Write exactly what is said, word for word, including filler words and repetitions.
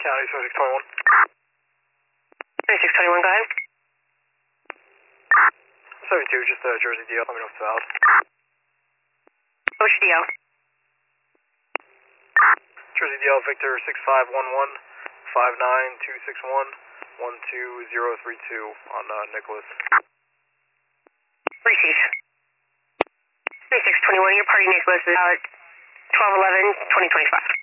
County seventy-six twenty-one. seventy-six twenty-one, go ahead. seventy-two, just uh, Jersey D L. Let me know if it's valid. What's your D L? Jersey D L Victor six five one one five nine two six one one two zero three two on uh, Nicholas. Receive. seventy-six twenty-one, your party Nicholas is out twelve eleven twenty twenty-five.